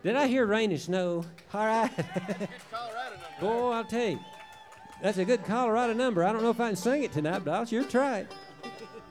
Did I hear rain and snow? All right. Colorado number. Boy, I'll tell you. That's a good Colorado number. I don't know if I can sing it tonight, but I'll sure try it.